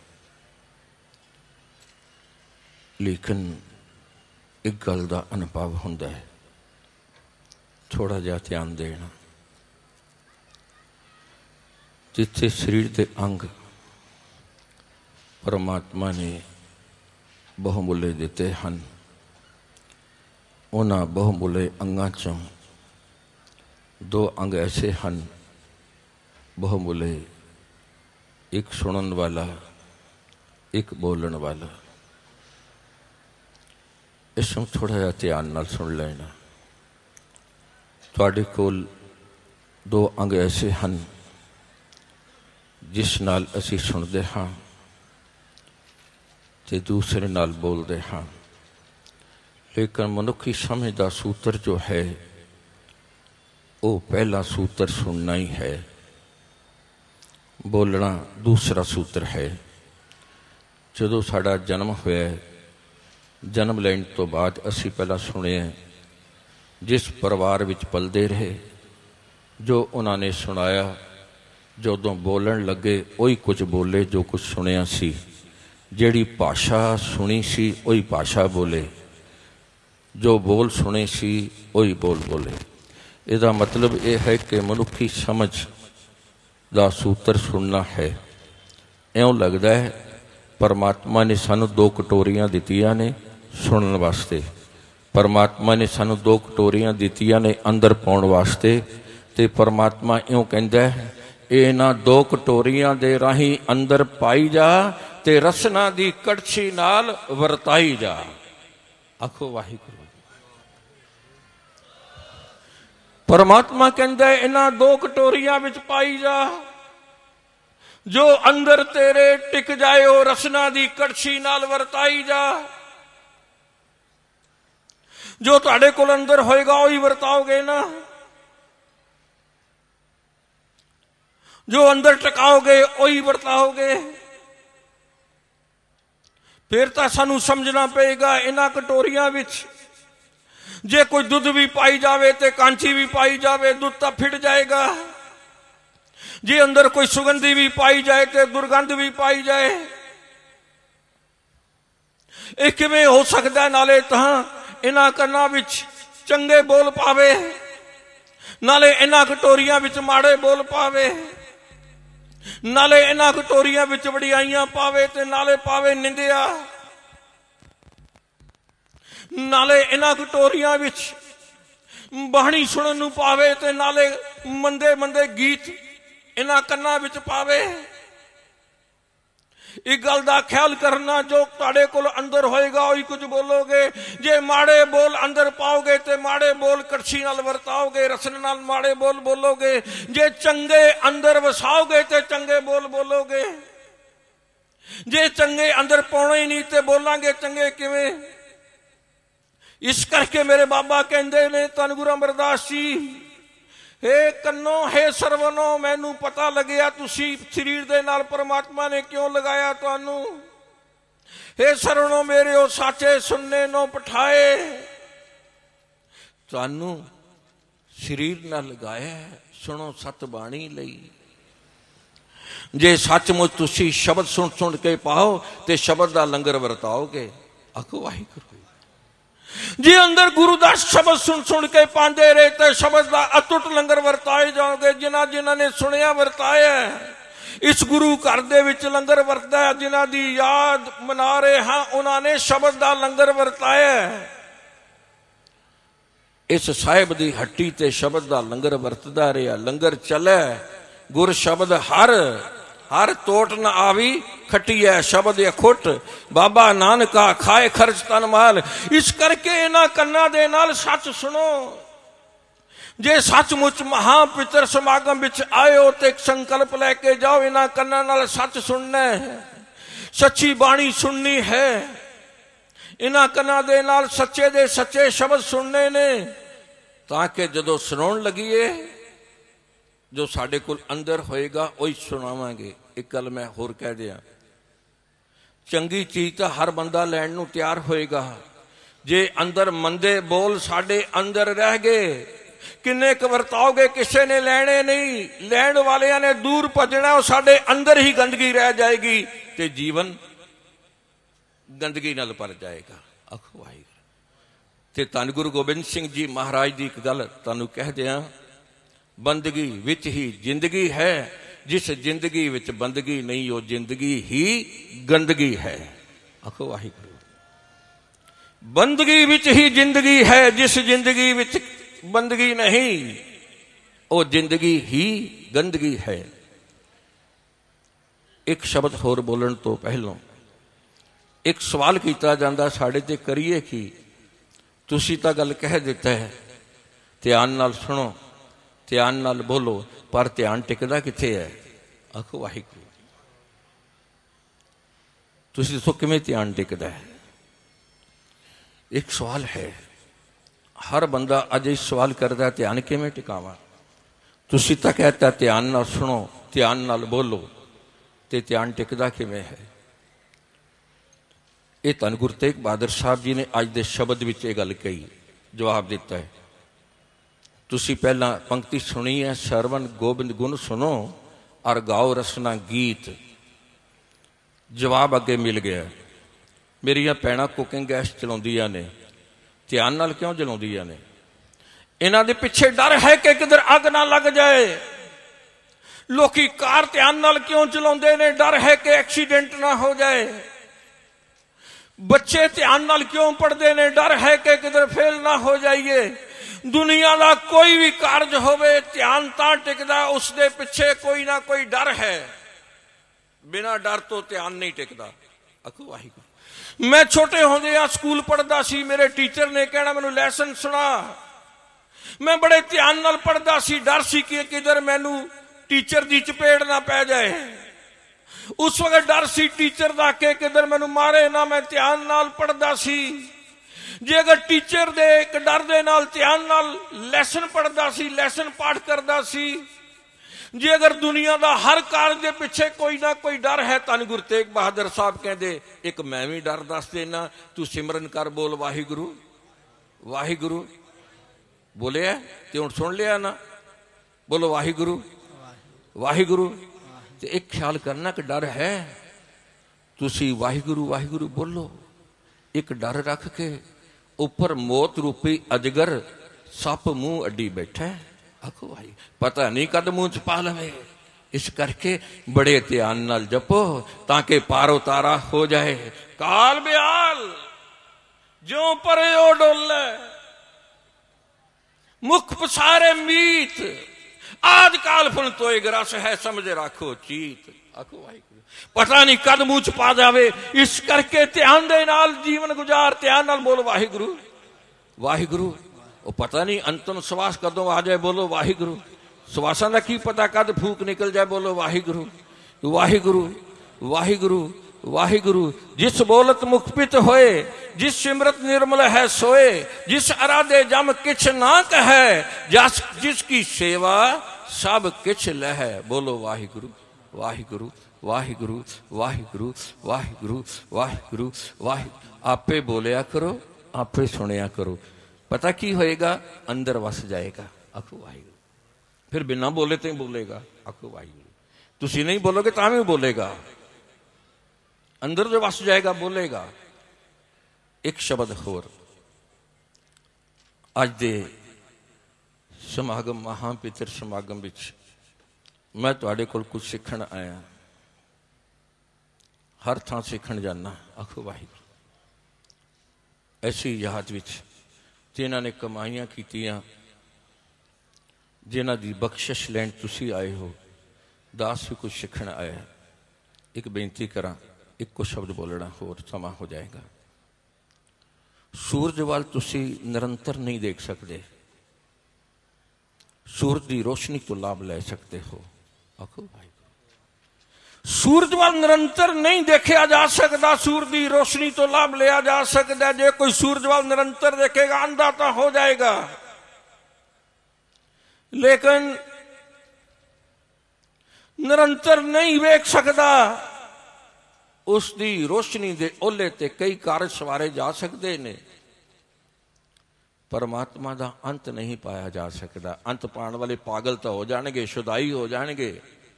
लेकिन एक गल का अनुभव होंदा है, थोड़ा जिहा ध्यान देना। जिथे शरीर के अंग परमात्मा ने बहुमुले दिते हैं, उन्हां बहुमुले अंगां चों दो अंग ऐसे हैं बहुमुले, एक सुनन वाला, एक बोलन वाला। इसमें थोड़ा जिहा ध्यान नाल सुन लेना। तुहाडे कोल दो अंग ऐसे हैं जिस नाल असी सुनते हाँ ते दूसरे नाल बोलते हाँ। लेकिन मनुखी समझ का सूत्र जो है वो पहला सूत्र सुनना ही है, बोलना दूसरा सूत्र है। जदों साडा जन्म होया, जन्म लैण तो बाद असी पहला सुने, जिस परिवार विच पलदे रहे, जो उन्होंने सुनाया, जदों बोलन लगे वही कुछ बोले जो कुछ सुनिया सी। जिहड़ी भाषा सुनी सी वही भाषा बोले, जो बोल सुने सी वही बोल बोले। इसका मतलब यह है कि मनुखी समझ का सूत्र सुनना है। इउं लगता है परमात्मा ने सानू दो कटोरियां दित्तियां ने सुनने वास्ते, परमात्मा ने सानू दो कटोरियां दित्तियां ने अंदर पाउण वास्ते, ते परमात्मा इउं कहंदा है इन्हां दो कटोरियां दे राही अंदर पाई जा ते रसना दी कड़छी नाल वरताई जा। आखो वाहिगुरू। परमात्मा कहंदा है इन्हां दो कटोरियां विच पाई जा, जो अंदर तेरे टिक जाए ओ रसना दी कड़छी नाल वरताई जा। जो तुहाडे कोल अंदर होएगा वही वरताओगे ना, जो अंदर टकाओगे वही वरताओगे। फिर तो सानू समझना पेगा इन्हां कटोरियां विच जे कोई दुध भी पाई जावे ते कांची भी पाई जावे, दुध तो फिट जाएगा। जे अंदर कोई सुगंधी भी पाई जाए तो दुर्गंध भी पाई जाए। ये किवें हो सकता है? नाले तां इन्हां कन्नां विच चंगे बोल पावे, नाले इन्हां कटोरियां विच माड़े बोल पावे, नाले इन्हां कटोरियां विच वडियाइयां पावे ते नाले पावे निंदिया, नाले इन्हां कटोरियां विच बाणी सुनन नूं पावे ते नाले मंदे मंदे गीत इन्हां कन्नां विच पावे। इस गल का ख्याल करना, जो तुहाडे कोल अंदर होएगा वही कुछ बोलोगे। जे माड़े बोल अंदर पाओगे तो माड़े बोल कड़छी नाल वरताओगे, रसन नाल माड़े बोल बोलोगे। जे चंगे अंदर वसाओगे तो चंगे बोल बोलोगे। जे चंगे अंदर पाउणे ही नहीं तो बोलांगे चंगे किवें? इस करके मेरे बाबा कहंदे ने धन गुरु अमरदास जी, हे कन्नो हे सरवनो, मैनू पता लग्या तुसी शरीर दे नाल परमात्मा ने क्यों लगाया तुहानू। हे सरवनो मेरे ओ साचे सुनने नो पठाए, तुहानू शरीर नाल लगाया है, सुनो सत बाणी लई। जे सचमुच तुसी शब्द सुन सुन के पाओ ते शब्द दा लंगर वरताओगे। आखो वाहिगुरू। जे अंदर गुरु का शब्द सुन सुन के पाते रहे तो शब्द का अटुट लंगर वरताए जाओगे। जिन्हां जिन्हां ने सुनिया वरताया, इस गुरु घर दे विच लंगर वरता है। जिन्हां दी याद मना रहे हाँ उन्होंने शब्द का लंगर वरताया। इस साहिब दी हट्टी ते शब्द का लंगर वरतदा रहा, लंगर चले। गुर शब्द हर हर तोट न आवी, खटी है शब्द अखुट, बाबा नानका खाए खर्च तन माल। इस करके इन्हां कन्नां दे नाल सच सुनो। जे सचमुच महापितर समागम विच आए हो तो एक संकल्प लैके जाओ, इन्हां कन्नां नाल सच सुनना है, सच्ची बाणी सुननी है। इन्हां कन्नां दे नाल सच्चे दे सच्चे शब्द सुनने ने, ताकि जदों सुनाउण लगीए जो साडे कोल अंदर होएगा वही सुनावांगे। एक गल मैं होर कह दिया, चंगी चीज तो हर बंदा लैण नूं तैयार होएगा। जे अंदर मंदे बोल साडे अंदर रह गए किन्ने क वरताओगे, किसी ने लेने नहीं, लैण वालियां ने दूर भजना, साडे अंदर ही गंदगी रह जाएगी ते जीवन गंदगी नाल भर जाएगा। आखो वाहिगुरू। ते धन गुरु गोबिंद सिंह जी महाराज की एक गल तुहानूं कह दियां, बंदगी विच ही जिंदगी है, जिस जिंदगी विच बंदगी नहीं वो जिंदगी ही गंदगी है। आखो वाहिगुरू। बंदगी विच ही जिंदगी है, जिस जिंदगी विच बंदगी नहीं वो जिंदगी ही गंदगी है। एक शब्द होर बोलण तो पहलों एक सवाल किया जाता, साढ़े ते करिए की? तुसी तां गल कह दिता है, ध्यान नाल सुनो, ध्यान नाल बोलो, पर ध्यान टिकदा किथे है? आखो वाहिगुरू। तुसी दसो किवें ध्यान टिकदा है? एक सवाल है, हर बंदा अज इस सवाल करता, ध्यान किवें टिकावां? तुसी तां कहता ध्यान नाल सुनो, ध्यान नाल बोलो, ते ध्यान टिकदा किवें है? ये धन गुरु तेग बहादुर साहब जी ने अज दे शब्द विच ये गल कही, जवाब दिता है। तुसी पहला पंक्ति सुनी है, सरवण गोबिंद गुण सुनो और गाओ रसना गीत। जवाब अगे मिल गया। मेरिया भैणां कुकिंग गैस चलाउंदियां ने, ध्यान नाल क्यों जलाउंदियां ने? इन्हां दे पिछे डर है कि किधर अग ना लग जाए। लोकी कार ध्यान नाल क्यों चलाउंदे ने? डर है कि एक्सीडेंट ना हो जाए। बच्चे ध्यान नाल क्यों पढ़ते ने? डर है कि किधर फेल ना हो जाइए। दुनिया का कोई भी कारज होवे, ध्यान तां टिकदा, उसके पिछे कोई ना कोई डर है। बिना डर तो ध्यान नहीं टिकदा। आखो वाहिगुरू। मैं छोटे होंदे स्कूल पढ़दा सी, मेरे टीचर ने कहना मैनू लैसन सुना। मैं बड़े ध्यान नाल पढ़दा सी, डर सी कि किधर मैनू टीचर दी चपेड़ ना पै जाए। उस वक्त डर सी टीचर दा के किधर मैनू मारे ना। मैं ध्यान नाल पढ़दा सी। जे अगर टीचर दे एक डर दे नाल ध्यान नाल लैसन पढ़दा सी, लैसन पाठ करदा सी। जे अगर दुनिया दा हर कारज दे पिछे कोई ना कोई डर है, धन गुरु तेग बहादुर साहब कहते एक मैं भी डर दस देना, तू सिमरन कर, बोल वाहिगुरू वाहिगुरू। बोलिया ते हुण सुन लिया ना, बोलो वाहिगुरू वाहिगुरू। ते एक ख्याल करना कि डर है, तुसी वाहिगुरू वाहिगुरू बोलो। एक डर रख के ऊपर मौत रूपी अजगर सप मुंह अड्डी बैठा है। आखो भाई पता नहीं कद मुंह च पा लवे, इस करके बड़े ध्यान नाल जपो ताकि पारो तारा हो जाए। काल ब्याल जो परे ओ डोले, मुख पसारे मीत, आज काल फुल तो एक रस है, समझे राखो चीत। आखो भाई पता नहीं कद मुंह च पा जावे, इस करके ध्यान दे नाल जीवन गुजार। ध्यान नाल बोलो वाहिगुरू वाहिगुरू। वो पता नहीं अंतिम श्वास कदों आ जाए, बोलो वाहिगुरू। श्वासां दा की पता कद फूक निकल जाए, बोलो वाहिगुरू वाहिगुरू वाहिगुरू वाहिगुरू। जिस बोलत मुखपित होए, जिस सिमरत निर्मल है सोए, जिस अराधे जम किछ ना कहे, जस जिसकी सेवा सब किछ लह। बोलो वाहिगुरू वाहिगुरू वाहिगुरू वाहिगुरू वाहिगुरू वाहिगुरू वाहिगुरू। आपे बोलिया करो, आपे सुनिया करो, पता की होएगा? अंदर वस जाएगा। आखो वाहिगुरू। फिर बिना बोले तो ही बोलेगा। आखो वाहिगुरू। तुसी नहीं बोलोगे तो भी बोलेगा, अंदर जो वस जाएगा बोलेगा। एक शब्द होर, अज दे समागम महापितर समागम विच मैं तुहाडे कोल कुछ सीखण आया। हर थां सीखण जाना। आखो वाहिगुरू। ऐसी याद विच जिन्हां ने कमाइयां कीतियां, जिन्हां दी बख्शिश लैण तुसी आए हो, दास भी कुछ सीखण आया। एक बेनती करा, एक को शब्द बोलना होर समा हो जाएगा। सूरज वाल तुसी निरंतर नहीं देख सकते, सूरज की रोशनी तो लाभ ले सकते हो। आखो भाई सूरज वाल निरंतर नहीं देखा जा सकता, सूरज की रोशनी तो लाभ लिया जा सकता। जे कोई सूरज वाल निरंतर देखेगा अंधा तो हो जाएगा, लेकिन निरंतर नहीं वेख सकता। उसकी रोशनी दे ओले ते कई कारज सवारे जा सकते ने। परमात्मा का अंत नहीं पाया जा सकता। अंत पाने वाले पागल तो हो जाएंगे, शुदाई हो जाएंगे,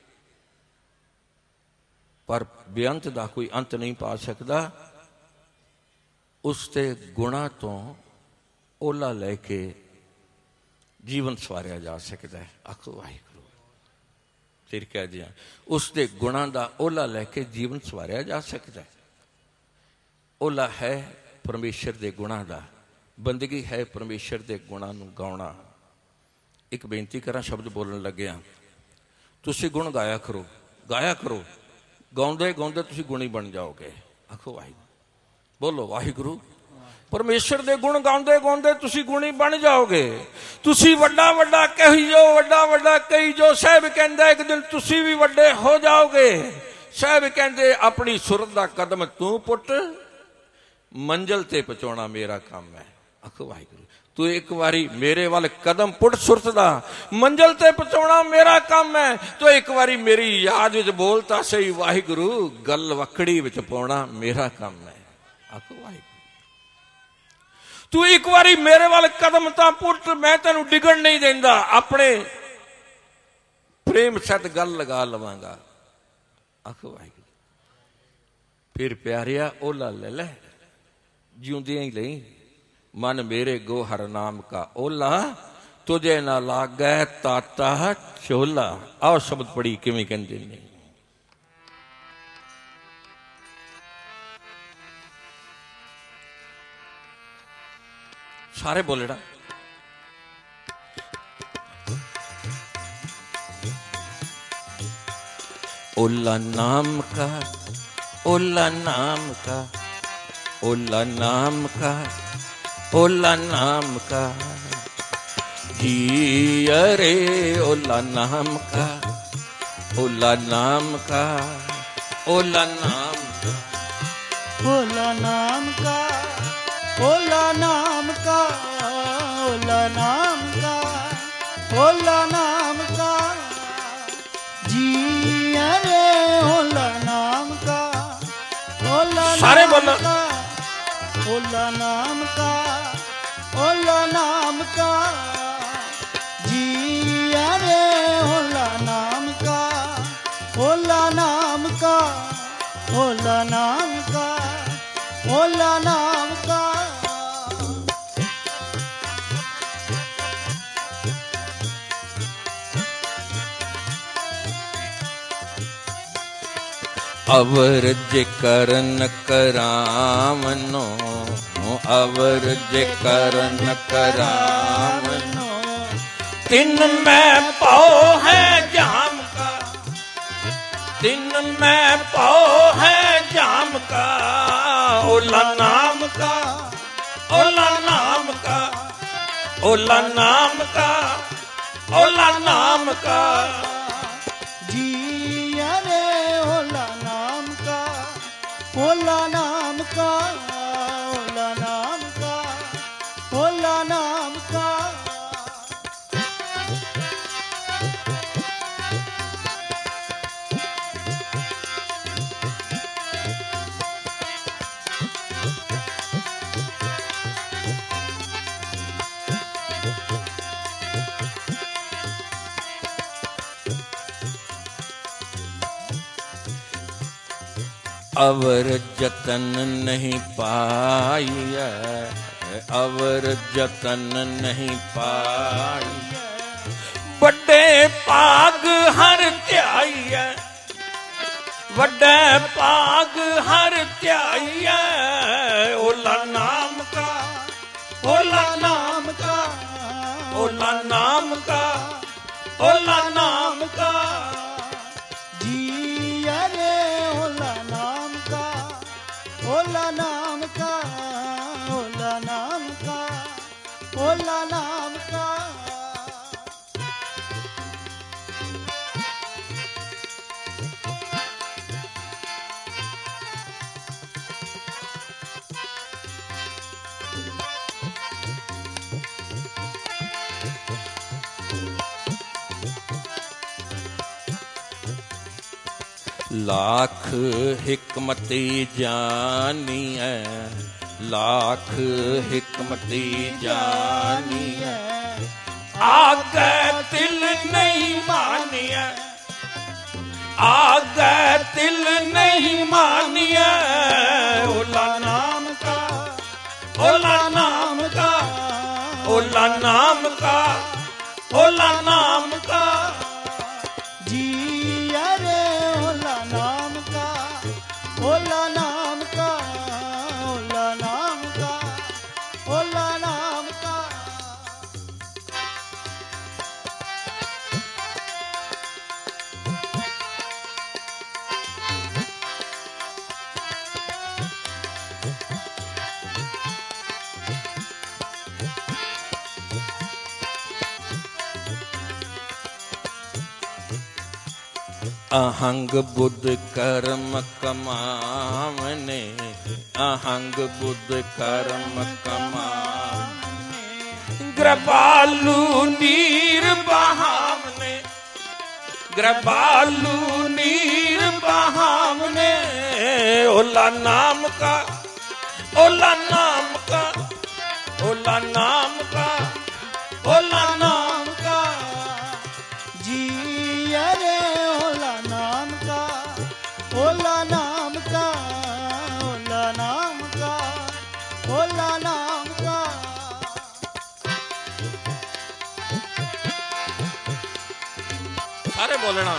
पर बेअंत का कोई अंत नहीं पा सकता। उसके गुणा तो ओला लैके जीवन सवारिया जा सकता है। आखो वाहिगुरू, फिर कह दिया उसके गुणा का ओला लैके जीवन सवारिया जा सकता है। ओला है परमेश्वर के गुणा का, बंदगी है परमेश्वर के गुणा नूं गाउणा। एक बेनती करा, शब्द बोलन लग्या, तुसी गुण गाया करो, गाया करो, गाउंदे गाउंदे तुसी गुणी बन जाओगे। आखो वाहिगुरू, बोलो वाहिगुरू। परमेश्वर दे गुण गाउंदे गाउंदे तुसी गुणी बन जाओगे। तुसी वड्डा वड्डा कही जो, वड्डा वड्डा कही जो, साहब कहंदा एक दिन तुसी भी वड्डे हो जाओगे। साहब कहंदे अपनी सुरत दा कदम तू पुट, मंजिल ते पहुंचाना मेरा काम है। आखो वाहिगुरू, तू एक बारी मेरे वाल कदम पुट सुरत दा, मंजिल ते पहुंचाना मेरा काम है। तो एक बारी मेरी याद विच बोलता सही वाहिगुरू, गल वकड़ी विच पाउणा मेरा काम है। आखो वाहिगुरू, तू एक बारी मेरे वाल कदम तां पुट, मैं तेनू डिगण नहीं देंदा, अपने प्रेम सत गल लगा लवांगा। आखो वाहिगुरू, फिर प्यारिया ओला ले ले, जिउंदियां ही लई, मन मेरे गोहर नाम का ओला, तुझे ना लागै ताता चोला। आओ शब्द पढ़ी किवें कहंदे ने। सारे बोलेड़ा। ओला नाम का, ओला नाम का, ओला नाम का, ओला नाम का, जी अरे ओला नाम का, ओला नाम का, ओला नाम का, ओला नाम का, ओला नाम का, ओला नाम का, ओला नाम का, जी अरे ओला नाम का, ओला सारे बोलो। का, ओला नाम का, ओला नाम का, जी अरे ओला नाम का, ओला नाम का, ओला नाम का, ओला नाम का। अवर जे करन करावनो, अवर जे करन करावनो, तिन में पाओ है जाम का, तिन में पाओ है जाम का, ओला नाम का, ओला नाम का, ओला नाम का, ओला नाम का, जी अरे ओला नाम का, ओला नाम का, ओला नाम का, ओला नाम का। अवर जतन नहीं पाई, अवर जतन नहीं पाई, बड़े पाग हर त्याई, बड़े पाग हर त्याई, ओला नाम का, ओला नाम का, ओला नाम का, ओला नाम का, जी अरे ओला नाम का, ओला नाम का, ओला नाम का, ओला नाम का। लाख हिकमती जानी है, लाख हिकमती जानी ओला नाम का, ओला नाम का। जिया रे ओला नाम का, ओला नाम का, ओला नाम का, ओला नाम का। अहंग बुद्ध कर्म कमावने, अहंग बुद्ध कर्म कमावने। कृपालु नीर बहावने, कृपालु नीर बहावने। ओला नाम का, ओला नाम का, ओला नाम का, ओला नाम का। जिया रे ओला नाम का, ओला नाम का, ओला नाम का, ओला नाम का। सारे बोलना।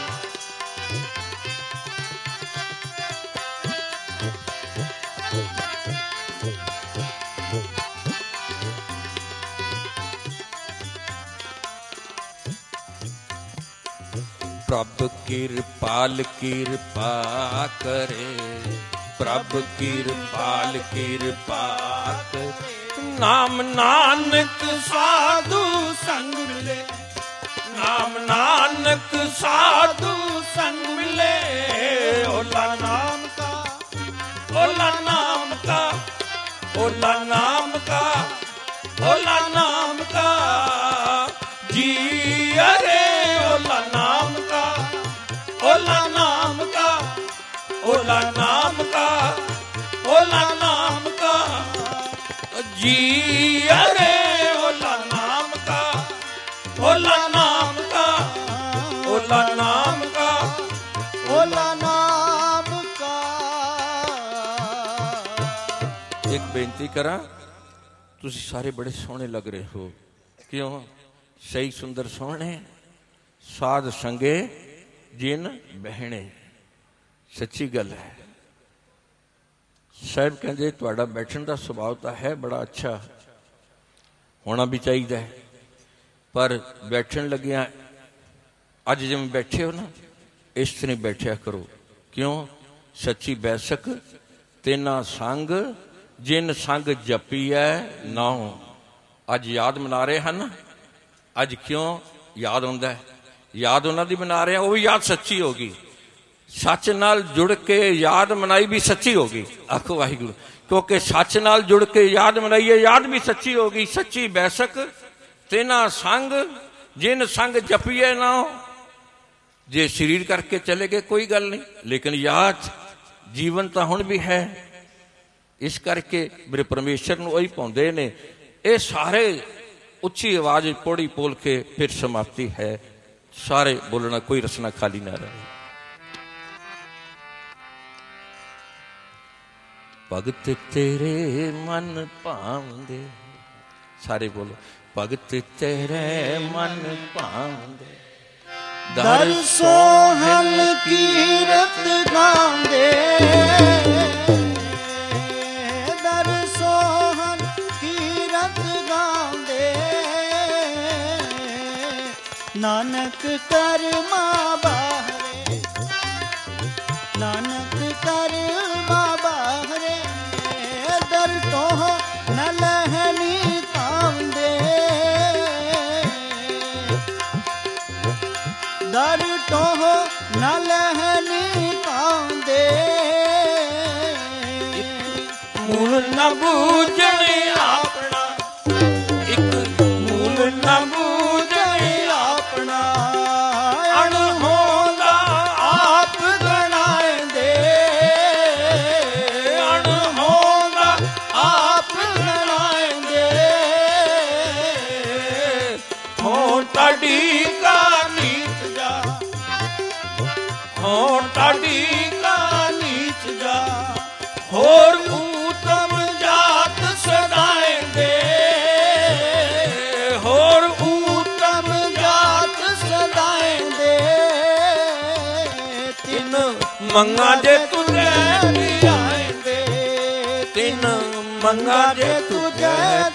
प्रभु कृपाल कृपा करे, प्रभु कृपाल कृपा करे। नाम नानक साधु संग मिले, नाम नानक साधु संग मिले। ओला नाम का, ओला नाम का, ओला नाम का, ओला नाम का। जी अरे ओला नाम का, ओला नाम का, ओला नाम का, ओला नाम का। जी अरे ओला नाम का, ओला नाम का, ओला नाम का, ओला नाम का। एक बेनती करा, तुसी सारे बड़े सोहने लग रहे हो। क्यों? सही सुंदर सोहने, साध संगे जिन बहने। सच्ची गल है। साहब कहते तुहाडा बैठण का सुभाव तो है बड़ा अच्छा, होना भी चाहिए है, पर बैठन लगिया अज जिवें बैठे हो ना, इस तरह बैठया करो। क्यों? सच्ची बैसक तेना संग जिन संग जपी है नाउ। अज याद मना रहे हैं ना, अज क्यों याद आउंदा है? याद उन्हां दी मना रहे हैं, वो भी याद सच्ची होगी। सच नाल जुड़ के याद मनाई भी सच्ची होगी। आखो वाहिगुरू। क्योंकि सच नाल जुड़ के याद मनाई है, याद भी सच्ची होगी। सच्ची बैसक तेना संग जिन संग जपीए ना हो। जे शरीर करके चले गए कोई गल नहीं, लेकिन याद जीवन तो हुण भी है। इस करके मेरे परमेश्वर नूं वही पाउंदे ने। ये सारे उच्ची आवाज पौड़ी बोल के फिर समाप्ति है। सारे बोलना, कोई रसना खाली ना रहे। भगत तेरे मन भावंदे, सारे बोलो। भगत तेरे मन भावंदे, दर सोहन कीरत गांदे, दर सोहन कीरत गांदे। नानक कर्मा बाहरे, नानक कर्मा बाहरे। दर तो न लहनी कांदे, दर तो न लहनी कांदे। मूल न बूझने अपना, एक मूल न बूझने अपना। अणहोंदा आप गणाएंदे, अणहोंदा आप गणाएंदे। हो ताड़ी का नीच जा, हो ताड़ी का नीच जा। होर उत्तम जात सदाए ਮੰਗਾ ਜੇ ਤੁਝੇ ਧਿਆਇਂਦੇ, ਤਿਨ ਮੰਗਾ ਜੇ ਤੁਝੇ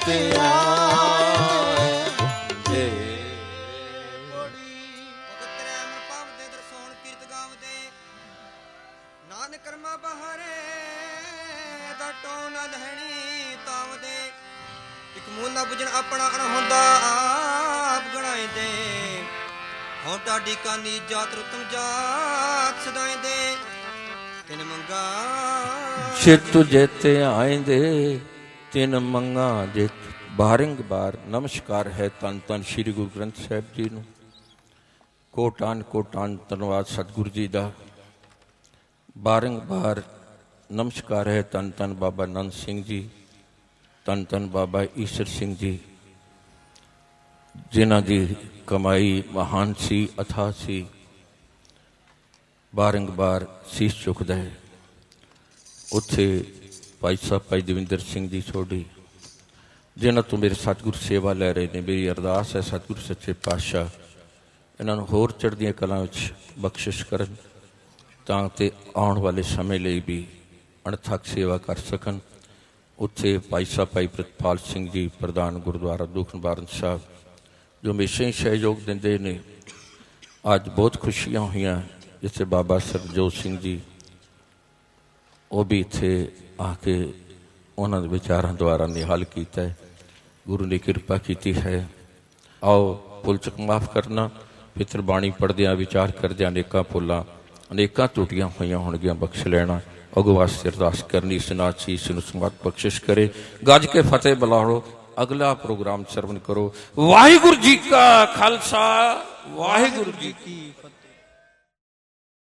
ਧਿਆਇਂਦੇ। ਨਾਨਕ ਕਰਮਾ ਬਹਾਰੇ ਦਾ ਟੋ ਨਾ ਲਹਿਣੀ ਤਾਵਦੇ, ਇੱਕ ਮੂਲ ਨਾ ਬੁਝਣ ਆਪਣਾ ਅਣ ਹੁੰਦਾ ਆਪ ਗਣਾਇਂਦੇ। ਹੁਣ ਤੁਹਾਡੀ ਕਾਨੀ ਜਾਤ ਰੁਤਮ ਜਾਤ ਸਦਾਇਂਦੇ, ਤਿਨ ਮੰਗਾ ਜੇ ਤੁਝੇ ਧਿਆਇਂਦੇ, ਤਿਨ ਮੰਗਾ ਜੇ। ਬਾਰੰਬਾਰ ਨਮਸਕਾਰ ਹੈ ਧੰਨ ਧੰਨ ਸ਼੍ਰੀ ਗੁਰੂ ਗ੍ਰੰਥ ਸਾਹਿਬ ਜੀ ਨੂੰ। ਕੋਟਾਨ ਕੋਟਾਨ ਧੰਨਵਾਦ ਸਤਿਗੁਰੂ ਜੀ ਦਾ। ਬਾਰੰਬਾਰ ਨਮਸਕਾਰ ਹੈ ਧੰਨ ਧੰਨ ਬਾਬਾ ਨੰਦ ਸਿੰਘ ਜੀ, ਧੰਨ ਧੰਨ ਬਾਬਾ ਈਸ਼ਰ ਸਿੰਘ ਜੀ, ਜਿਨ੍ਹਾਂ ਦੀ ਕਮਾਈ ਮਹਾਨ ਸੀ, ਅਥਾਹ ਸੀ। ਬਾਰੰਬਾਰ ਸੀਸ ਚੁੱਕਦਾ ਹੈ। ਉੱਥੇ ਭਾਈ ਸਾਹਿਬ ਭਾਈ ਦਵਿੰਦਰ ਸਿੰਘ ਜੀ ਸੋਢੀ, ਜਿਨ੍ਹਾਂ ਤੋਂ ਮੇਰੇ ਸਤਿਗੁਰੂ ਸੇਵਾ ਲੈ ਰਹੇ ਨੇ। ਮੇਰੀ ਅਰਦਾਸ ਹੈ ਸਤਿਗੁਰੂ ਸੱਚੇ ਪਾਤਸ਼ਾਹ ਇਹਨਾਂ ਨੂੰ ਹੋਰ ਚੜ੍ਹਦੀਆਂ ਕਲਾਂ ਵਿੱਚ ਬਖਸ਼ਿਸ਼ ਕਰਨ, ਤਾਂ ਕਿ ਆਉਣ ਵਾਲੇ ਸਮੇਂ ਲਈ ਵੀ ਅਣਥੱਕ ਸੇਵਾ ਕਰ ਸਕਣ। ਉੱਥੇ ਭਾਈ ਸਾਹਿਬ ਭਾਈ ਪ੍ਰਿਤਪਾਲ ਸਿੰਘ ਜੀ ਪ੍ਰਧਾਨ ਗੁਰਦੁਆਰਾ ਦੂਖ ਨਿਵਾਰਨ ਸਾਹਿਬ, ਜੋ ਹਮੇਸ਼ਾ ਹੀ ਸਹਿਯੋਗ ਦਿੰਦੇ ਨੇ। ਅੱਜ ਬਹੁਤ ਖੁਸ਼ੀਆਂ ਹੋਈਆਂ ਜਿੱਥੇ ਬਾਬਾ ਸਰਬਜੋਤ ਸਿੰਘ ਜੀ, ਉਹ ਵੀ ਇੱਥੇ ਆ ਕੇ ਉਹਨਾਂ ਦੇ ਵਿਚਾਰਾਂ ਦੁਆਰਾ ਨਿਹਾਲ ਕੀਤਾ ਹੈ। ਗੁਰੂ ਨੇ ਕਿਰਪਾ ਕੀਤੀ ਹੈ। ਆਓ ਭੁੱਲ ਚੁੱਕ ਮਾਫ਼ ਕਰਨਾ। ਪਿੱਤਰ ਬਾਣੀ ਪੜ੍ਹਦਿਆਂ ਵਿਚਾਰ ਕਰਦਿਆਂ ਅਨੇਕਾਂ ਭੁੱਲਾਂ ਅਨੇਕਾਂ ਟੁੱਟੀਆਂ ਹੋਈਆਂ ਹੋਣਗੀਆਂ, ਬਖਸ਼ ਲੈਣਾ। ਅਗੋ ਵਾਸਤੇ ਅਰਦਾਸ ਕਰਨੀ, ਇਸ ਨਾਚ ਇਸ ਨੂੰ ਸਮਤ ਬਖਸ਼ਿਸ਼ ਕਰੇ। ਗੱਜ ਕੇ ਫਤਿਹ ਬੁਲਾਓ। ਅਗਲਾ ਪ੍ਰੋਗਰਾਮ ਸਰਵਨ ਕਰੋ। ਵਾਹਿਗੁਰੂ ਜੀ ਕਾ ਖਾਲਸਾ, ਵਾਹਿਗੁਰੂ ਜੀ ਕੀ ਫਤਿਹ।